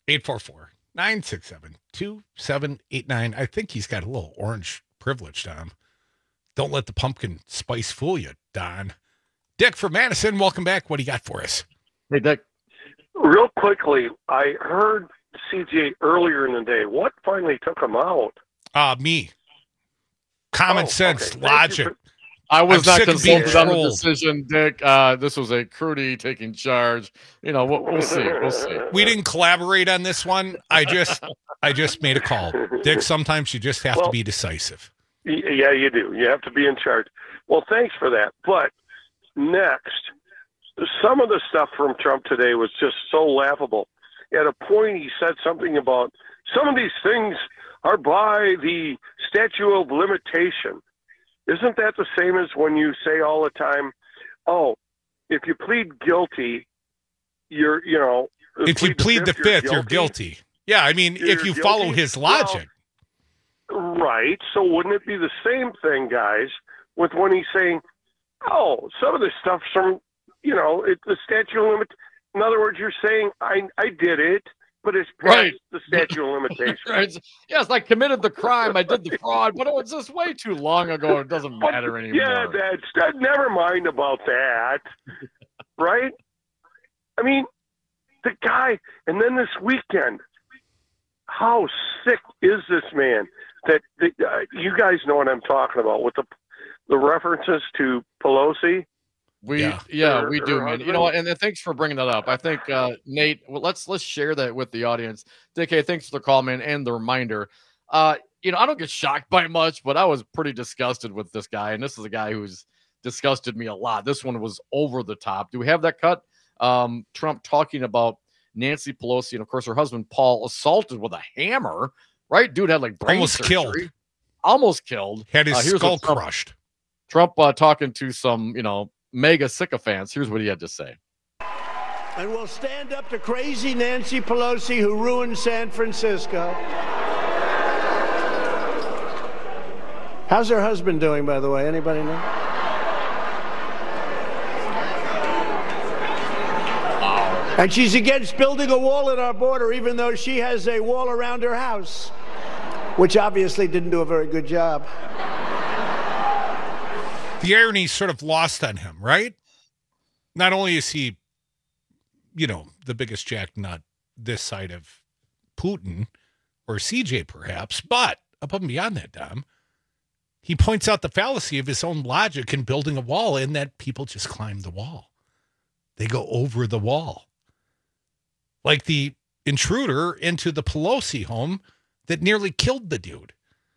844-967-2789. I think he's got a little orange privilege to him. Don't let the pumpkin spice fool you, Don. Dick from Madison, welcome back. What do you got for us? Hey, Dick. Real quickly, I heard CJ earlier in the day. What finally took him out? Me. Common sense, okay. logic. I was not consulted on the decision, Dick. This was a Crudy taking charge. We'll see. We'll see. We didn't collaborate on this one. I just made a call. Dick, sometimes you just have to be decisive. Yeah, you do. You have to be in charge. Well, thanks for that. But next, some of the stuff from Trump today was just so laughable. At a point, he said something about some of these things are by the statute of limitation. Isn't that the same as when you say all the time, oh, if you plead guilty, if you plead the fifth, you're guilty. Yeah, I mean, if you follow his logic. Well, right. So wouldn't it be the same thing, guys, with when he's saying, oh, some of this stuff's from, it's the statute of limitation. In other words, you're saying, I did it, but it's past the statute of limitations. Right. Yes, I committed the crime. I did the fraud, but it was just way too long ago. It doesn't matter anymore. Yeah, never mind about that. Right? I mean, the guy, and then this weekend, how sick is this man? That you guys know what I'm talking about with the references to Pelosi. We do, man. And thanks for bringing that up. I think Nate, let's share that with the audience. Dick, hey, thanks for the call, man, and the reminder. I don't get shocked by much, but I was pretty disgusted with this guy. And this is a guy who's disgusted me a lot. This one was over the top. Do we have that cut? Trump talking about Nancy Pelosi and, of course, her husband, Paul, assaulted with a hammer, right? Dude had like brain surgery. Almost killed. Had his skull crushed. Trump talking to some, mega sycophants. Here's what he had to say. And we'll stand up to crazy Nancy Pelosi, who ruined San Francisco. How's her husband doing, by the way? Anybody know? And she's against building a wall at our border, even though she has a wall around her house, which obviously didn't do a very good job. The irony's sort of lost on him, right? Not only is he, the biggest jacknut this side of Putin, or CJ perhaps, but above and beyond that, Dom, he points out the fallacy of his own logic in building a wall in that people just climb the wall. They go over the wall. Like the intruder into the Pelosi home that nearly killed the dude.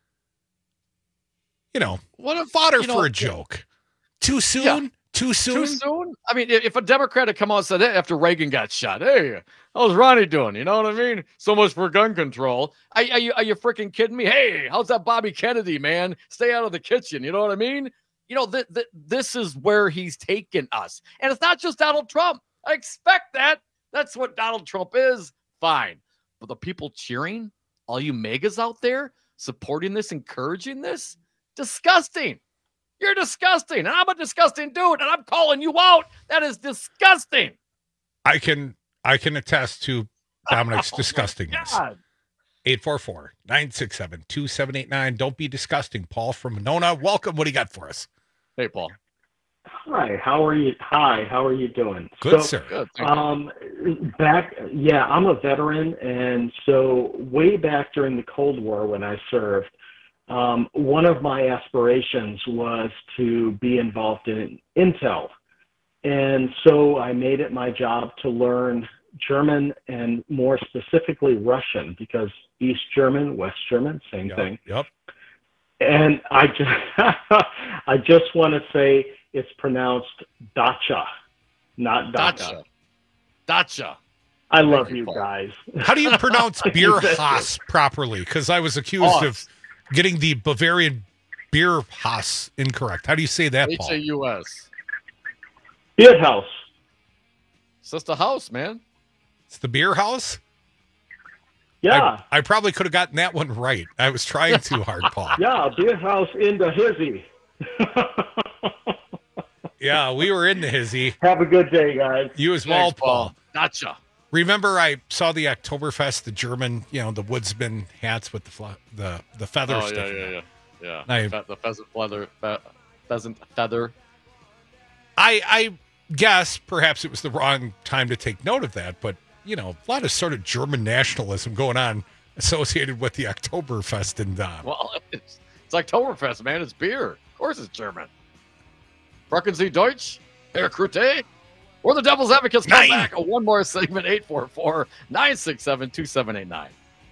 What a fodder for a joke. Too soon? Yeah. Too soon? Too soon? I mean, if a Democrat had come out and said, hey, after Reagan got shot, hey, how's Ronnie doing? You know what I mean? So much for gun control. Are you freaking kidding me? Hey, how's that Bobby Kennedy, man? Stay out of the kitchen. You know what I mean? This is where he's taken us. And it's not just Donald Trump. I expect that. That's what Donald Trump is. Fine. But the people cheering, all you megas out there supporting this, encouraging this, disgusting. You're disgusting. And I'm a disgusting dude. And I'm calling you out. That is disgusting. I can attest to Dominic's disgustingness. 844-967-2789. Don't be disgusting. Paul from Monona. Welcome. What do you got for us? Hey, Paul. Hi, how are you? Hi, how are you doing? Good, sir. Good, I'm a veteran, and so way back during the Cold War when I served, one of my aspirations was to be involved in Intel. And so I made it my job to learn German and more specifically Russian, because East German, West German, same thing. Yep. And I just want to say it's pronounced dacha, not dacha. Dacha. I love you guys. How do you pronounce Bierhaus properly? Because I was accused of getting the Bavarian Bierhaus incorrect. How do you say that, Paul? H-A-U-S. Bierhaus. It's just a house, man. It's the beer house? Yeah. I probably could have gotten that one right. I was trying too hard, Paul. Yeah, beer house in the hizzy. Yeah, we were in the hizzy. Have a good day, guys. You as well, Paul. Gotcha. Remember, I saw the Oktoberfest, the German, the woodsman hats with the feather sticking. Yeah. The pheasant feather. I guess perhaps it was the wrong time to take note of that, but a lot of sort of German nationalism going on associated with the Oktoberfest in Dom. Well, it's Oktoberfest, man. It's beer. Of course it's German. Sprechen Sie Deutsch, Herr Krute? Or the Devil's Advocates come back. One more segment, 844-967-2789.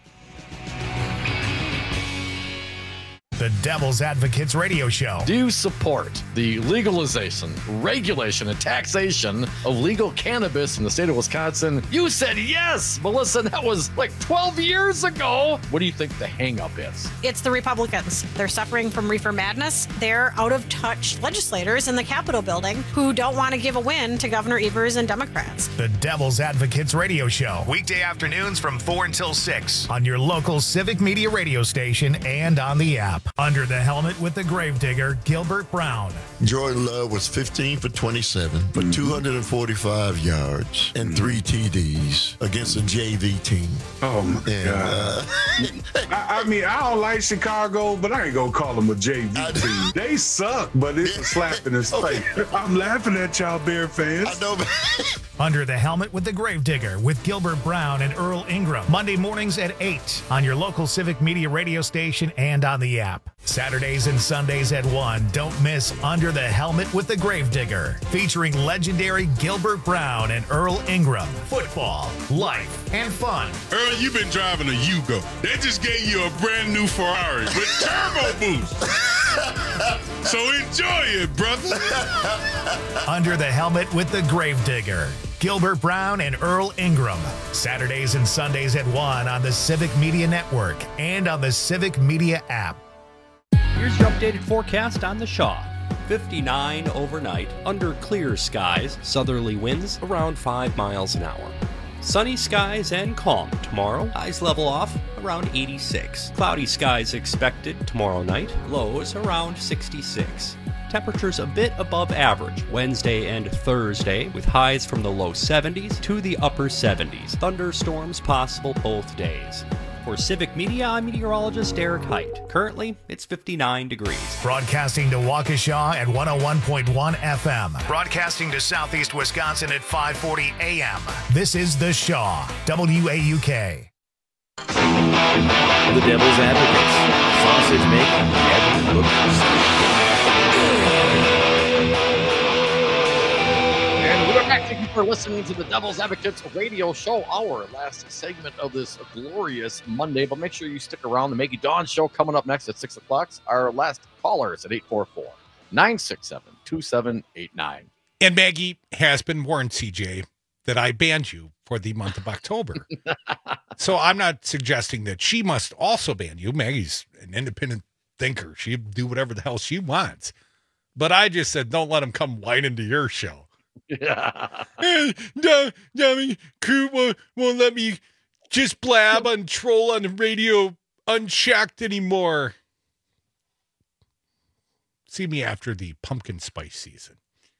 The Devil's Advocates Radio Show. Do you support the legalization, regulation, and taxation of legal cannabis in the state of Wisconsin? You said yes, Melissa. That was like 12 years ago. What do you think the hang-up is? It's the Republicans. They're suffering from reefer madness. They're out-of-touch legislators in the Capitol building who don't want to give a win to Governor Evers and Democrats. The Devil's Advocates Radio Show. Weekday afternoons from 4 until 6 on your local Civic Media radio station and on the app. Under the helmet with the gravedigger, Gilbert Brown. Jordan Love was 15 for 27 for 245 yards and 3 TDs against a JV team. Oh, my God. I mean, I don't like Chicago, but I ain't going to call them a JV team. They suck, but it's a slap in his face. I'm laughing at y'all Bear fans. I know, Under the helmet with the gravedigger with Gilbert Brown and Earl Ingram. Monday mornings at 8 on your local Civic Media radio station and on the app. app. Saturdays and Sundays at 1, don't miss Under the Helmet with the Gravedigger, featuring legendary Gilbert Brown and Earl Ingram. Football, life, and fun. Earl, you've been driving a Yugo. They just gave you a brand new Ferrari with turbo boost. So enjoy it, brother. Under the Helmet with the Gravedigger. Gilbert Brown and Earl Ingram. Saturdays and Sundays at 1 on the Civic Media Network and on the Civic Media app. Here's your updated forecast on the Shaw. 59 overnight, under clear skies, southerly winds around 5 miles an hour. Sunny skies and calm tomorrow. Highs level off around 86. Cloudy skies expected tomorrow night. Lows around 66. Temperatures a bit above average Wednesday and Thursday, with highs from the low 70s to the upper 70s. Thunderstorms possible both days. For Civic Media, I'm meteorologist Eric Height. Currently, it's 59 degrees. Broadcasting to Waukesha at 101.1 FM. Broadcasting to Southeast Wisconsin at 540 AM. This is The Shaw, WAUK. The Devil's Advocates. Sausage making never looked the same. And we're back. Thank you for listening to the Devil's Advocates radio show, our last segment of this glorious Monday. But make sure you stick around. The Maggie Dawn show coming up next at 6 o'clock. Our last caller is at 844-967-2789. And Maggie has been warned, CJ, that I banned you for the month of October. So I'm not suggesting that she must also ban you. Maggie's an independent thinker. She'll do whatever the hell she wants. But I just said, don't let him come whining to your show. Yeah. Dummy, crew won't let me just blab and troll on the radio unchecked anymore. See me after the pumpkin spice season.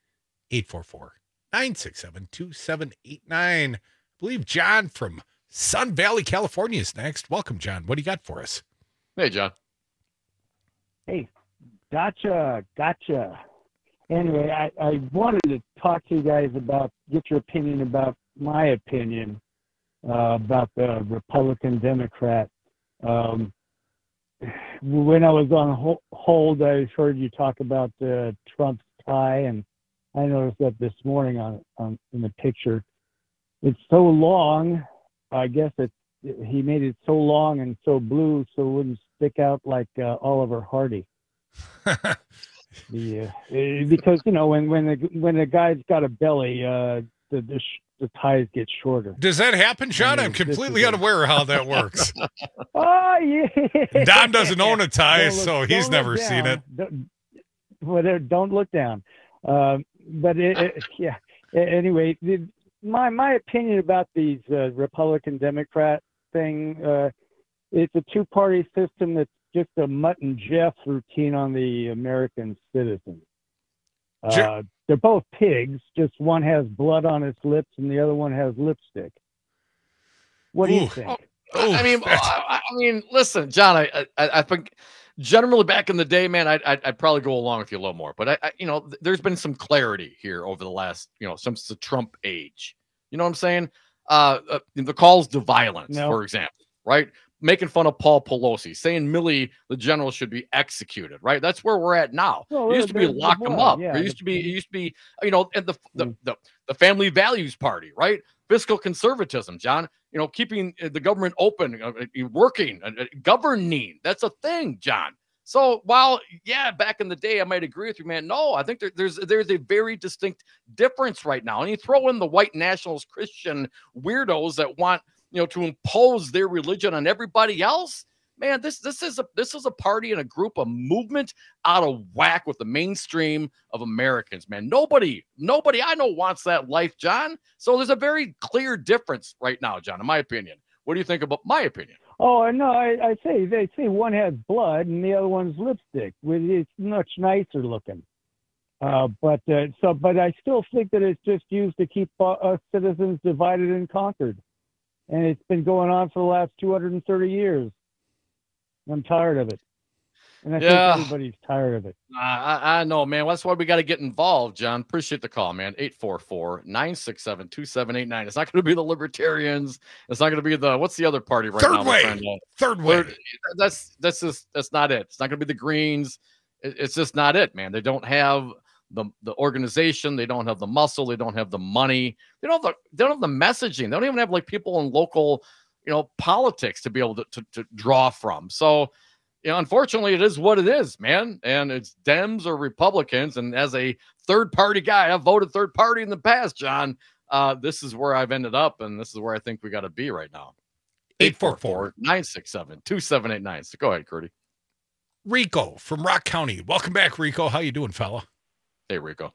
844-967-2789. I believe John from Sun Valley, California is next. Welcome, John. What do you got for us? Hey, John. Hey, gotcha. Anyway, I wanted to talk to you guys get your opinion about my opinion about the Republican-Democrat. When I was on hold, I heard you talk about Trump's tie, and I noticed that this morning in the picture. It's so long, I guess he made it so long and so blue so it wouldn't stick out like Oliver Hardy. Because when the guy's got a belly, the ties get shorter. Does that happen, John? I'm completely unaware of how that works. Oh yeah. Don doesn't own a tie, so he's never seen it. Don't look down. But yeah. Anyway, my opinion about these Republican-Democrat thing, it's a two-party system that's just a Mutt and Jeff routine on the American citizen. They're both pigs, just one has blood on its lips and the other one has lipstick. What do you think? I mean, listen, John, I think generally back in the day, man, I'd probably go along with you a little more, but there's been some clarity here over the last, since the Trump age. You know what I'm saying? The calls to violence, for example, right? Making fun of Paul Pelosi, saying Milley, the general, should be executed, right? That's where we're at now. It used to be lock him up. Yeah, it used to be, and the family values party, right? Fiscal conservatism, John, keeping the government open, working, governing. That's a thing, John. So while, back in the day, I might agree with you, man. No, I think there's a very distinct difference right now. And you throw in the white nationalist Christian weirdos that want, to impose their religion on everybody else. Man, this is a party and a group, a movement out of whack with the mainstream of Americans, man. Nobody I know wants that life, John. So there's a very clear difference right now, John, in my opinion. What do you think about my opinion? Oh, no, they say one has blood and the other one's lipstick. It's much nicer looking. But I still think that it's just used to keep us citizens divided and conquered. And it's been going on for the last 230 years. I'm tired of it. And I Yeah. think everybody's tired of it. I know, man. That's why we got to get involved, John. Appreciate the call, man. 844-967-2789. It's not going to be the Libertarians. It's not going to be the, what's the other party right now? Third way. That's not it. It's not going to be the Greens. It's just not it, man. They don't have the organization. They don't have the muscle. They don't have the money. They don't have the messaging. They don't even have like people in local, politics to be able to draw from. So, unfortunately, it is what it is, man. And it's Dems or Republicans. And as a third party guy, I've voted third party in the past, John. This is where I've ended up, and this is where I think we got to be right now. 844-967-2789. So go ahead, Curdy. Rico from Rock County. Welcome back, Rico. How you doing, fella? Hey, Rico.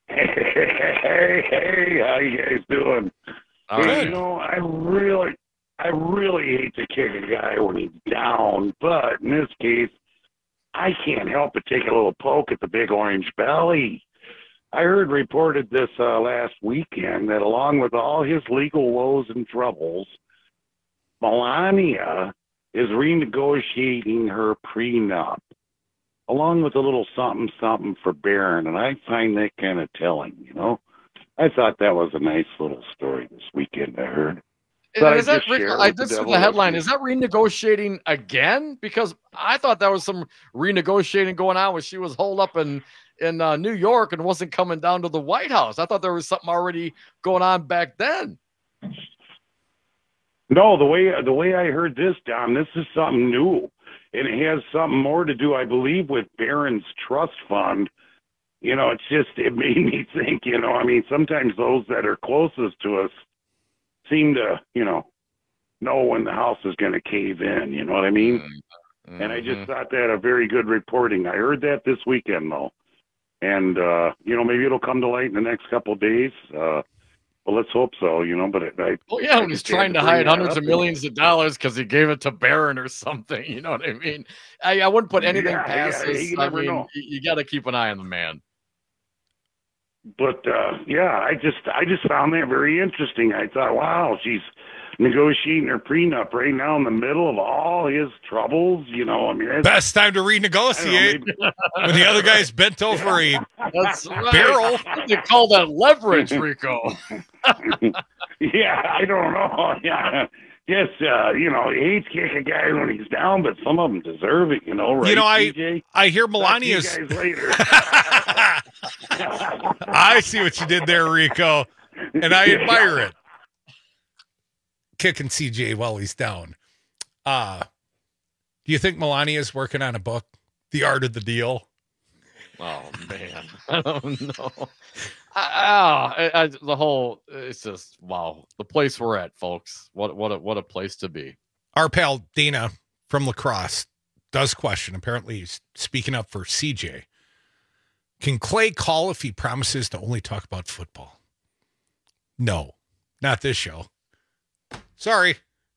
Hey, how you guys doing? All right. I really hate to kick a guy when he's down, but in this case, I can't help but take a little poke at the big orange belly. I heard reported this last weekend that along with all his legal woes and troubles, Melania is renegotiating her prenup, along with a little something for Barron, and I find that kind of telling, I thought that was a nice little story this weekend, I heard. Is that Rico? I did see the headline. Is that renegotiating again? Because I thought that was some renegotiating going on when she was holed up in New York and wasn't coming down to the White House. I thought there was something already going on back then. No, the way I heard this, Don, this is something new. And it has something more to do, I believe, with Barron's trust fund. It made me think, sometimes those that are closest to us seem to, know when the house is going to cave in. You know what I mean? Mm-hmm. And I just thought that a very good reporting. I heard that this weekend, though. And, maybe it'll come to light in the next couple of days. Well, let's hope so, but when he's trying to hide hundreds of millions of dollars because he gave it to Barron or something. You know what I mean? I wouldn't put anything past this. I mean, you got to keep an eye on the man. But I just found that very interesting. I thought, wow, she's negotiating her prenup right now in the middle of all his troubles. Best time to renegotiate when the other guy's bent over a barrel. They call that leverage, Rico. Yeah, I don't know. Yeah. Yes, you hate to kick a guy when he's down, but some of them deserve it, right? CJ? I hear Melania's. Talk to you guys later. I see what you did there, Rico, and I admire it. Kicking CJ while he's down. Do you think Melania's working on a book, The Art of the Deal? Oh man, I don't know. It's just wow. The place we're at, folks. What a place to be. Our pal Dana from La Crosse does question. Apparently, he's speaking up for CJ. Can Clay call if he promises to only talk about football? No, not this show. Sorry.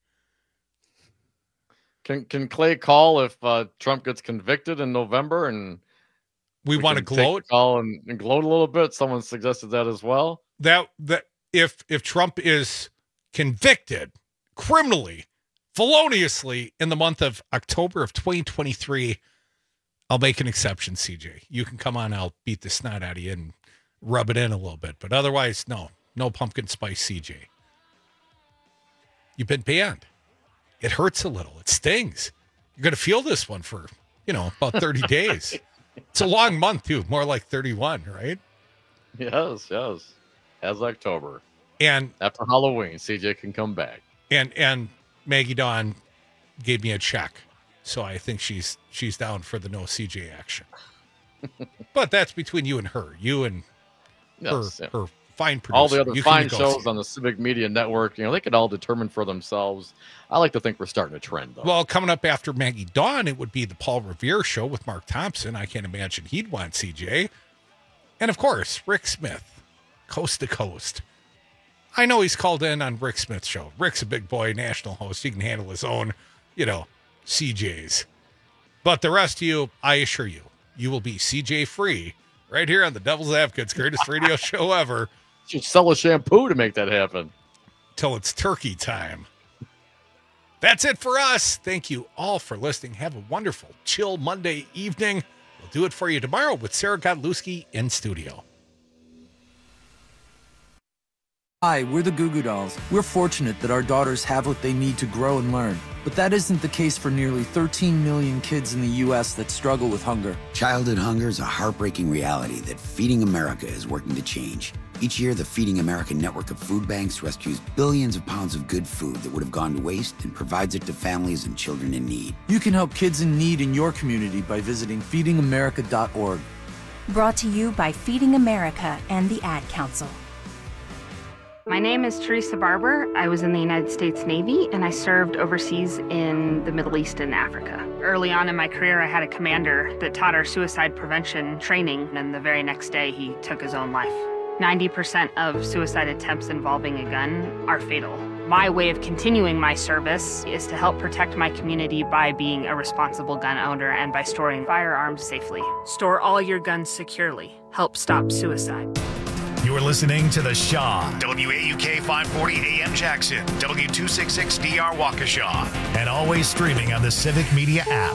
Can Clay call if Trump gets convicted in November and we want to gloat? Call and gloat a little bit. Someone suggested that as well. That if Trump is convicted criminally, feloniously in the month of October of 2023, I'll make an exception, CJ. You can come on. I'll beat the snot out of you and rub it in a little bit. But otherwise, no pumpkin spice, CJ. You've been banned. It hurts a little. It stings. You're going to feel this one for, about 30 days. It's a long month, too. More like 31, right? Yes. As October. And after Halloween, CJ can come back. And Maggie Dawn gave me a check. So I think she's down for the no CJ action. But that's between you and her. You and her fine producer. All the other fine shows on the Civic Media Network, they could all determine for themselves. I like to think we're starting a trend, though. Well, coming up after Maggie Dawn, it would be the Paul Revere show with Mark Thompson. I can't imagine he'd want CJ. And, of course, Rick Smith, coast to coast. I know he's called in on Rick Smith's show. Rick's a big boy, national host. He can handle his own, CJs. But the rest of you, I assure you, you will be CJ free right here on the Devil's Advocates, greatest radio show ever. Should sell a shampoo to make that happen. Till it's turkey time. That's it for us. Thank you all for listening. Have a wonderful, chill Monday evening. We'll do it for you tomorrow with Sarah Godlewski in studio. Hi, we're the Goo Goo Dolls. We're fortunate that our daughters have what they need to grow and learn. But that isn't the case for nearly 13 million kids in the U.S. that struggle with hunger. Childhood hunger is a heartbreaking reality that Feeding America is working to change. Each year, the Feeding America network of food banks rescues billions of pounds of good food that would have gone to waste and provides it to families and children in need. You can help kids in need in your community by visiting feedingamerica.org. Brought to you by Feeding America and the Ad Council. My name is Teresa Barber. I was in the United States Navy and I served overseas in the Middle East and Africa. Early on in my career, I had a commander that taught our suicide prevention training, and the very next day he took his own life. 90% of suicide attempts involving a gun are fatal. My way of continuing my service is to help protect my community by being a responsible gun owner and by storing firearms safely. Store all your guns securely. Help stop suicide. You're listening to The Shaw, WAUK 540 AM Jackson, W266DR Waukesha, and always streaming on the Civic Media app.